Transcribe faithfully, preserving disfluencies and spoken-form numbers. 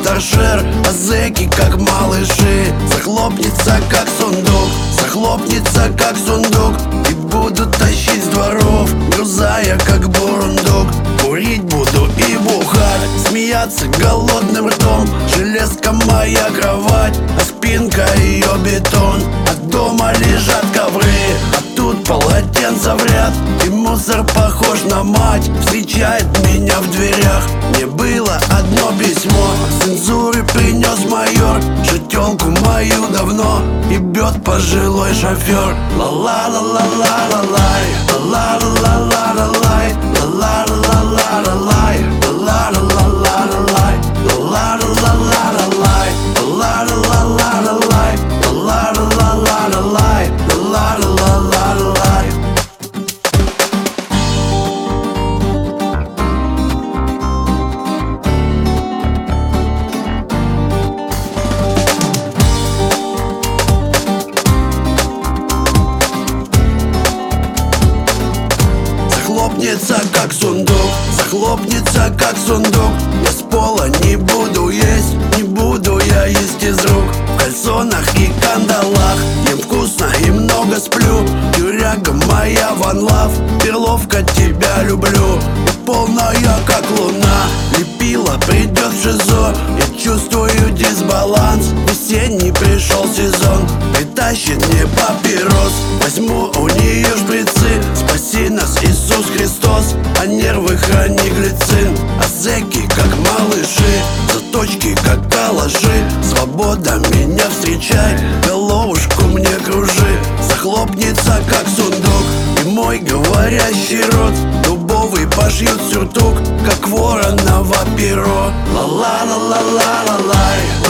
торшер, а зэки как малыши. Захлопнется как сундук, захлопнется как сундук, и буду тащить с дворов, грузая как бурундук. Курить буду и бухать, смеяться голодным ртом. Железка моя кровать, а спинка ее бетон. От дома лежат ковры, а тут полотенца в ряд, и мусор похож на мать, встречает меня в дверях. Мне было одно письмо, цензуры принес майор, что тёлку мою давно ебет пожилой шофер. Ла-ла-ла-ла-ла-ла-лай, ла-ла-ла-ла-ла-лай, ла-ла-ла-ла-ла-лай, ла-ла-ла-ла-ла-лай, ла-ла-ла-ла-ла-лай, ла-ла-ла-ла-ла-лай, ла-ла-ла-ла-ла-лай, ла-ла-ла-ла-ла-лай. Захлопнется как сундук, захлопнется как сундук. Я с пола не буду есть, не буду я есть из рук. В кальсонах и кандалах ем вкусно и много сплю. Тюряга моя one love, перловка, тебя люблю. И полная как луна, лепила придет в ШИЗО. Я чувствую дисбаланс, весенний пришел сезон. Притащит мне папирос, возьму у нее шприцы. Спаси нас, Иисус Христос, а нервы храни глицин. А зэки как малыши, заточки как калаши. Свобода меня встречай, головушку мне кружи. Захлопнется как сундук, и мой говорящий рот дубовый пошьют сюртук, как вороново перо. Ла-ла-ла-ла-ла-лай,